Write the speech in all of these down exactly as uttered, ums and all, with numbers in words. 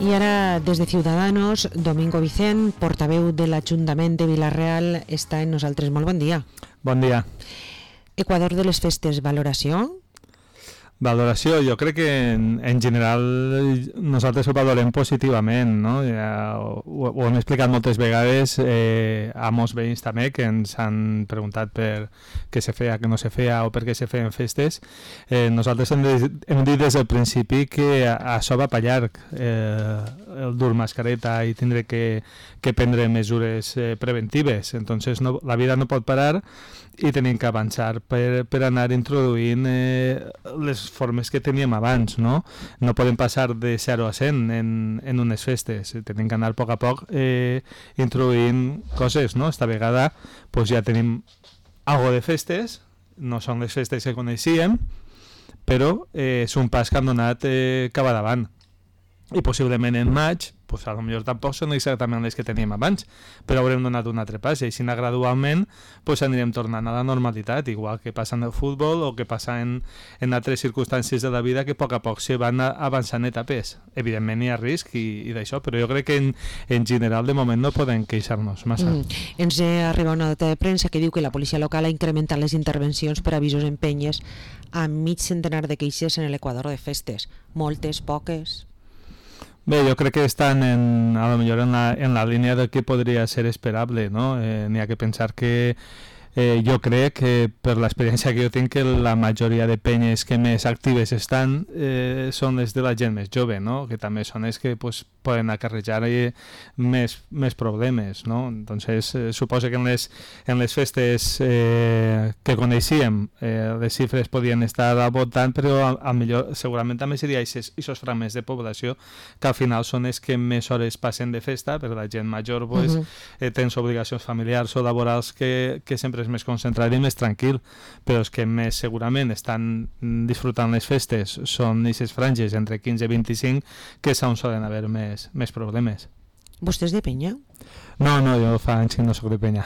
I ara, des de Ciudadanos, Domingo Vicent, portaveu de l'Ajuntament de Vila-real, està en nosaltres. Molt bon dia. Bon dia. Equador de les festes, valoració? Valoració, jo crec que en, en general nosaltres ho valorem positivament, no? Ja ho, ho hem explicat moltes vegades eh, a molts veïns també que ens han preguntat per què se feia, què no se feia o per què se feien festes. Eh, nosaltres hem, de, hem dit des del principi que això va per llarg, eh, el dur mascareta i tindre que, que prendre mesures eh, preventives. Entonces no, la vida no pot parar i tenim que avançar per, per anar introduint eh, les formes que teníem abans, no? No podem passar de zero a cent en, en unes festes, tenim que anar a poc a poc eh, introduint coses, no? Esta vegada pues, ja tenim algo de festes, no són les festes que coneixíem, però eh, és un pas que han donat eh, cap a davant. I possiblement en maig, pues a lo millor tampoc són exactament les que teníem abans, però haurem donat un altre pas i així gradualment pues anirem tornant a la normalitat, igual que passa en el futbol o que passa en, en altres circumstàncies de la vida que a poc a poc se van avançant etapes. Evidentment hi ha risc i, i d'això, però jo crec que en, en general de moment no podem queixar-nos massa. Mm. Ens arriba una nota de premsa que diu que la policia local ha incrementat les intervencions per avisos en penyes a mig centenar de queixes en l'Equador de festes. Moltes, poques... Bé, jo crec que estan en, a lo millor en la, en la línia del que podria ser esperable, no? Eh, n'hi ha que pensar que eh, jo crec que per l'experiència que jo tinc que la majoria de penyes que més actives estan eh, són les de la gent més jove, no? Que també són els que pues, poden acarrejar eh, més, més problemes, no? Entonces, eh, suposo que en les, en les festes eh, que coneixíem eh, les xifres podien estar al voltant, però al, al millor segurament també seria aquests fragments de població que al final són els que més hores passen de festa, però la gent major pues, uh-huh. eh, tens obligacions familiars o laborals que, que sempre és més concentrat i més tranquil, però els que més segurament estan disfrutant les festes són aquestes franges entre quinze i vint-i-cinc que s'on solen haver més, més problemes. Vostè és de penya? No, no, jo fa anys que no soc de penya.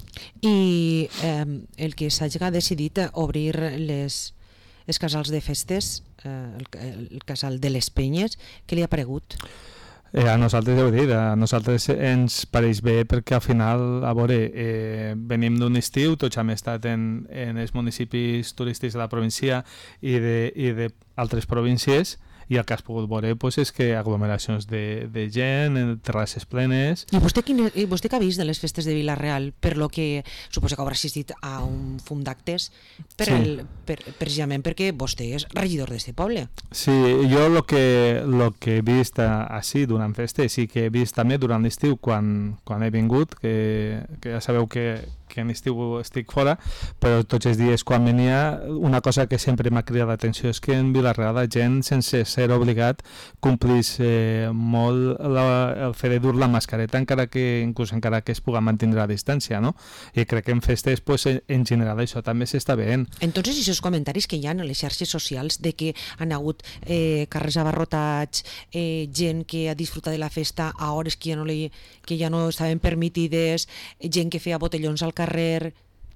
I eh, el que s'hagi decidit obrir les, els casals de festes, eh, el, el casal de les penyes, què li ha paregut? Eh, a nosaltres, ja ho he dit, a nosaltres ens pareix bé perquè al final, a veure, eh, venim d'un estiu, tots hem estat en, en els municipis turístics de la província i de, i de altres províncies, i el que has pogut veure pues, és que aglomeracions de, de gent, terrasses plenes... I vostè, quin, i vostè que ha vist de les festes de Vila-real, per lo que suposa que haurà assistit a un fum d'actes, per sí. el, per, precisament perquè vostè és regidor d'este poble. Sí, jo el que, lo que he vist així durant festes i que he vist també durant l'estiu quan, quan he vingut, que, que ja sabeu que, que en estiu estic fora, però tots els dies quan venia, una cosa que sempre m'ha cridat l'atenció és que en Vila-real la gent sense ser obligat complís eh, molt la, el fet de dur la mascareta encara que inclús encara que es pugui mantenir a distància, no? I crec que en festes pues, en general això també s'està veient. Entonces, aquests comentaris que hi ha en les xarxes socials de que han hagut eh, carrers abarrotats, eh, gent que ha disfrutat de la festa a hores que ja no, li, que ja no estaven permitides, gent que feia botellons al carrer...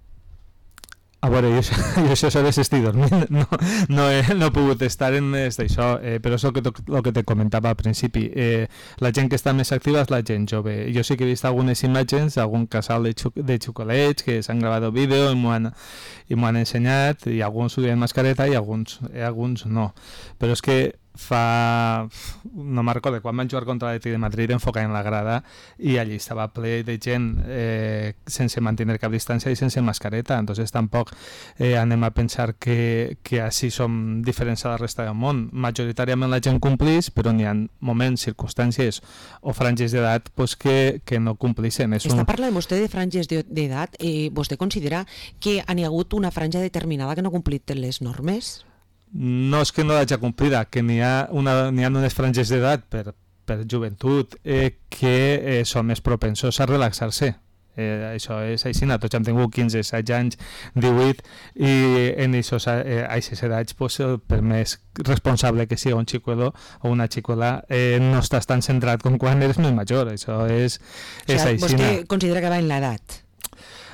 A veure, jo, jo això s'ha d'assistir dormint, no, no, he, no he pogut estar en d'això, eh, però és el que, el que te comentava al principi. Eh, la gent que està més activa és la gent jove. Jo sí que he vist algunes imatges, algun casal de, xuc, de xocolets que s'han gravat el vídeo i m'ho han, i m'ho han ensenyat, i alguns ho diuen mascareta i alguns, i alguns no. Però és que fa... no me'n recordo, quan van jugar contra l'Atlètic de Madrid enfocant en la grada i allí estava ple de gent eh, sense mantenir cap distància i sense mascareta, entonces tampoc eh, anem a pensar que, que així som diferents a la resta del món. Majoritàriament la gent complís, però n'hi ha moments, circumstàncies o franges d'edat pues, que, que no complixen. És Està un... parlant vostè de franges d'edat, eh, vostè considera que n'hi ha hagut una franja determinada que no ha complit les normes? No és que no l'hagi complida, que n'hi ha, una, n'hi ha unes franges d'edat per, per joventut eh, que eh, són més propensos a relaxar-se. Eh, això és així, tots hem tingut quinze, setze anys, divuit, i en aquestes eh, edats pues, per més responsable que sigui un xicuelo o una xicuela eh, no estàs tan centrat com quan eres més major. Això és, és o sigui, així. Vostè considera que va en l'edat?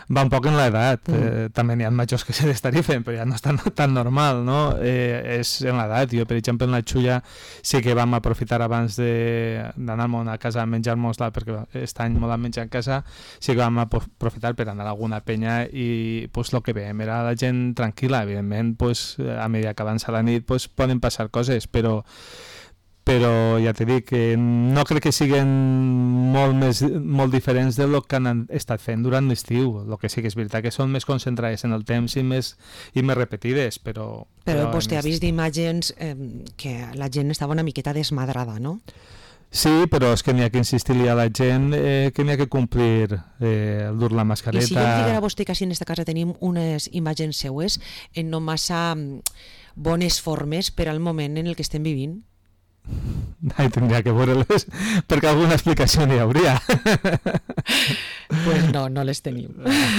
va un poc en l'edat. Mm. Eh, també n'hi ha majors que se destarifen, però ja no és tan, tan normal, no? Eh, és en l'edat. Jo, per exemple, en la Xulla sí que vam aprofitar abans d'anar-me'n a casa a menjar-nos-la, perquè aquest any m'ho vam menjar en casa, sí que vam aprofitar per anar a alguna penya i pues, el que veiem era la gent tranquil·la. Evidentment, pues, a mesura que avança la nit pues, poden passar coses, però però ja t'he dit que no crec que siguin molt, més, molt diferents del que han estat fent durant l'estiu. El que sí que és veritat que són més concentrades en el temps i més, i més repetides, però... Però, però vostè ha vist imatges eh, que la gent estava una miqueta desmadrada, no? Sí, però és que n'hi ha que insistir-li a la gent eh, que n'hi ha que complir eh, el dur la mascareta... I si jo em diguera a vostè que així en esta casa tenim unes imatges seues en no massa bones formes per al moment en el que estem vivint? Ai, tindria que veure-les perquè alguna explicació n'hi hauria. Pues no, no les tenim.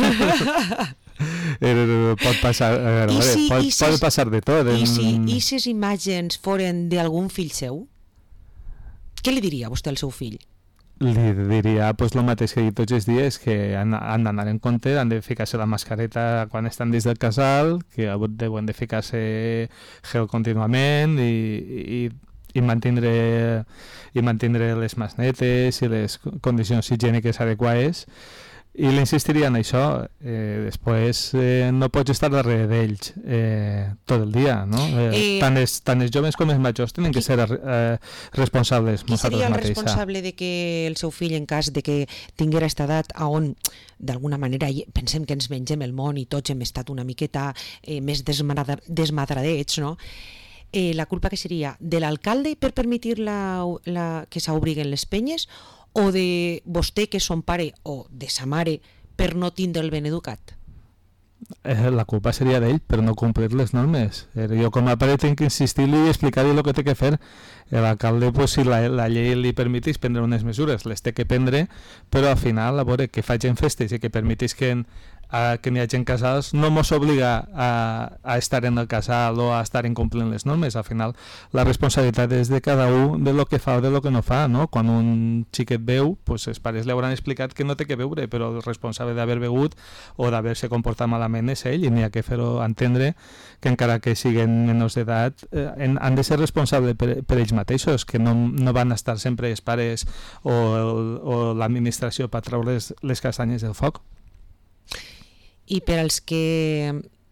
Pot passar, a veure, I si, pot, i si, pot passar de tot. I si en... i ses imatges foren d'algun fill seu? Què li diria vostè al seu fill? Li diria pues, el mateix que he dit tots els dies, que han, han d'anar en compte, han de ficar-se la mascareta quan estan dins del casal, que deuen de ficar-se gel contínuament i, i i mantindre, i mantindre les mans netes i les condicions higièniques adequades, i l'insistiria en això. Eh, després eh, no pots estar darrere d'ells eh, tot el dia, no? Eh, eh, tant, els, tant els joves com els majors tenen que ser eh, responsables qui nosaltres seria el mateixa. responsable de que el seu fill, en cas de que tinguera aquesta edat on d'alguna manera pensem que ens mengem el món i tots hem estat una miqueta eh, més desmadra, desmadradets, no? Eh, la culpa que seria de l'alcalde per permetir la, la, que s'obriguen les penyes, o de vostè, que és son pare, o de sa mare, per no tindre el ben educat? Eh, la culpa seria d'ell per no complir les normes. Eh, jo com a pare tinc que insistir-li i explicar-li el que té que fer. L'alcalde, pues, si la, la llei li permetís prendre unes mesures, les té que prendre, però al final, a veure, que facin festes i que permetís que en, a, que n'hi ha gent casals, no mos obliga a, a estar en el casal o a estar incomplint les normes. Al final, la responsabilitat és de cada un de lo que fa o de lo que no fa, no? Quan un xiquet veu, pues, els pares li hauran explicat que no té que beure, però el responsable d'haver begut o d'haver-se comportat malament és ell, i n'hi ha que fer-ho entendre que encara que siguin menors d'edat eh, han de ser responsables per, per ells mateixos, que no, no van estar sempre els pares o, el, o l'administració per treure les, les castanyes del foc. I per als que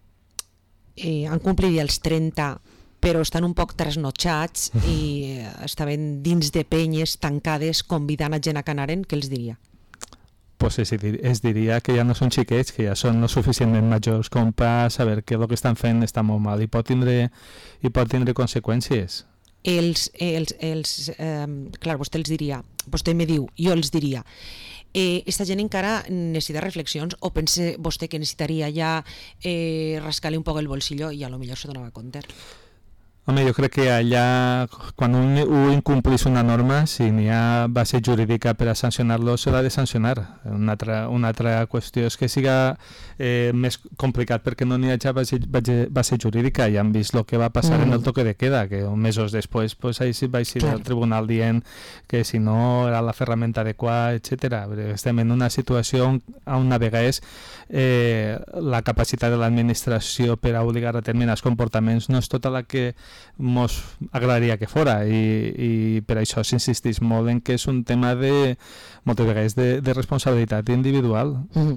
eh, han complit els trenta però estan un poc trasnotxats i eh, estaven dins de penyes tancades convidant a gent a que anaren, què els diria? Pues es, es diria que ja no són xiquets, que ja són no suficientment majors com per saber que el que estan fent està molt mal i pot tindre, i pot tindre conseqüències. Els, els, els, eh, clar, vostè els diria, vostè me diu, jo els diria, eh, esta gent encara necessita reflexions, o pense vostè que necessitaria ja eh, rascar-li un poc el bolsillo i a lo millor se donava compte? Home, jo crec que allà, quan un, un incomplís una norma, si n'hi ha base jurídica per a sancionar-lo, se l'ha de sancionar. Una altra, una altra qüestió és que siga eh, més complicat perquè no n'hi ha base, base, base jurídica. Ja han vist el que va passar mm. en el toque de queda, que mesos després pues, ahí va eixir el tribunal dient que si no era la ferramenta adequada, etcètera. Estem en una situació on, on una vegada és eh, la capacitat de l'administració per a obligar a determinats comportaments no és tota la que mos agradaria que fora, i, i per això s'insistís molt en que és un tema de moltes vegades de, de responsabilitat individual. Mm.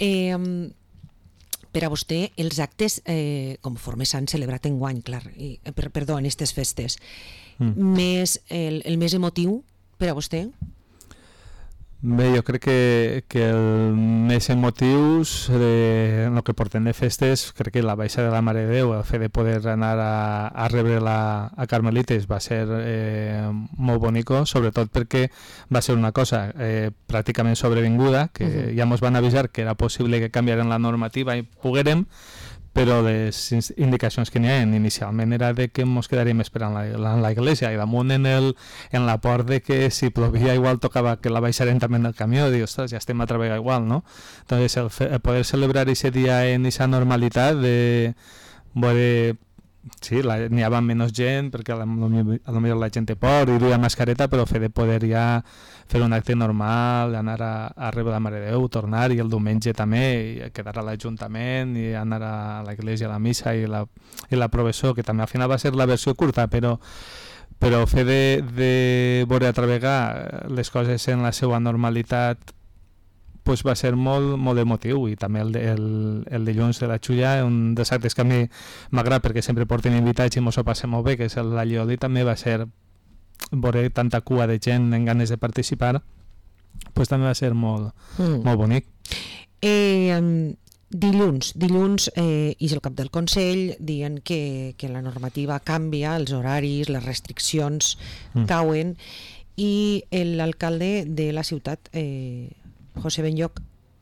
Eh, per a vostè, els actes eh, conforme s'han celebrat en guany, clar, i, per, perdó, en aquestes festes, mm. més, el, el més emotiu per a vostè? Bé, jo crec que, que el més emotius de, en el que portem de festes, crec que la baixa de la Mare de Déu, el fet de poder anar a, a rebre-la a Carmelites va ser eh, molt bonico, sobretot perquè va ser una cosa eh, pràcticament sobrevinguda, que uh-huh. ja ens van avisar que era possible que canviaren la normativa i poguérem, però les indicacions que n'hi ha inicialment era de que ens quedaríem esperant la, la, la iglesia, i damunt en, el, en la por de que si plovia igual tocava que la baixarem també en el camió, i ostres, ja estem a treballar igual, no? Entonces el, fe, el poder celebrar ese dia en esa normalitat de veure sí, n'hi havia menys gent perquè a lo millor la gent té por i duia mascareta, però fer de poder ja fer un acte normal, anar a, a rebre la Mare de Déu, tornar, i el diumenge també, i quedar a l'Ajuntament i anar a l'església, a la missa i la, i la professó, que també al final va ser la versió curta, però però fer de, de veure altra vegada les coses en la seva normalitat pues va ser molt, molt emotiu, i també el, el, el dilluns de la Xulla, un dels actes que a mi m'agrada perquè sempre porten invitats i mos ho passem molt bé, que és el Llallioli, també va ser veure tanta cua de gent en ganes de participar, pues també va ser molt, mm. molt bonic. Eh, um, dilluns, dilluns eh, és el cap del Consell dient que, que la normativa canvia, els horaris, les restriccions mm. cauen, i l'alcalde de la ciutat, eh, José Benlloch,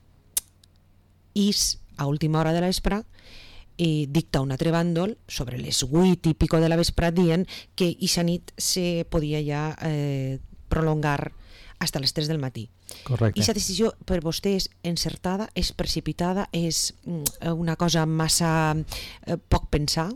és a última hora de la vespre i dicta un altre bàndol sobre les vuit i pico de la vespre dient que aquesta nit se podia ja eh, prolongar fins a les tres del matí. Correcte. I aquesta decisió per vostè és encertada, és precipitada, és una cosa massa eh, poc pensar?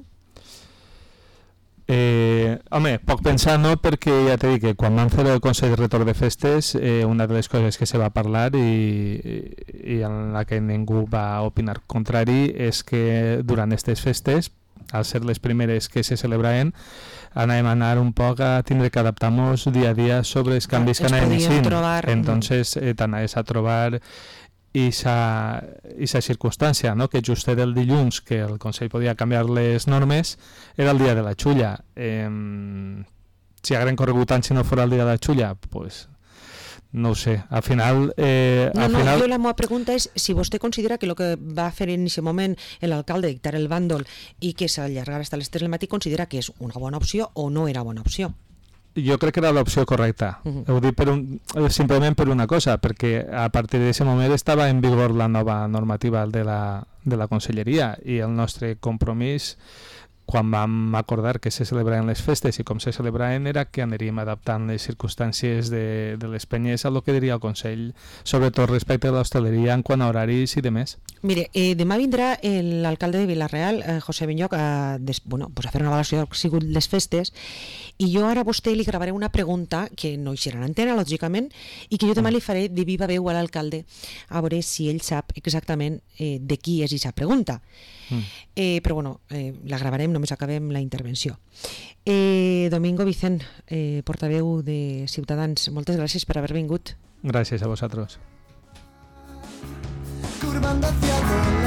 Eh, home, poc pensar no, perquè ja t'he dit que quan vam fer el Consell de Retorn de Festes, eh, una de les coses que se va parlar i, i en la que ningú va opinar contrari és que durant aquestes festes, al ser les primeres que se celebraven, anàvem a anar un poc a tindre que adaptar-nos dia a dia sobre els canvis que anàvem així. Entonces eh, t'anaves a trobar i aquesta circumstància, no? Que just era el dilluns que el Consell podia canviar les normes, era el dia de la Xulla. Eh, si hagueren corregut tant si no fos el dia de la Xulla, pues, no ho sé. Al final... Eh, no, al no, final... jo la meva pregunta és si vostè considera que el que va fer en aquest moment l'alcalde, dictar el bàndol i que s'allargara fins a les tres del matí, considera que és una bona opció o no era bona opció? Jo crec que era l'opció correcta. Uh-huh. Ho dic per un, simplement per una cosa, perquè a partir d'aquest moment estava en vigor la nova normativa de la, de la Conselleria, i el nostre compromís, quan vam acordar que se celebraven les festes i com se celebraven, era que aniríem adaptant les circumstàncies de, de les penyes a lo que diria el Consell, sobretot respecte a l'hostaleria en quant a horaris i de més. Mire, eh, demà vindrà l'alcalde de Vila-real, eh, José Benlloch, a, des, bueno, pues a fer una valoració del que han sigut les festes, i jo ara a vostè li gravaré una pregunta que no hi serà en antena, lògicament, i que jo també li faré de viva veu a l'alcalde, a veure si ell sap exactament eh, de qui és aquesta pregunta. Mm. Eh, però bueno, eh, la gravarem, només acabem la intervenció. Eh, Domingo Vicent, eh, portaveu de Ciutadans, moltes gràcies per haver vingut. Gràcies a vosaltres. Curvando hacia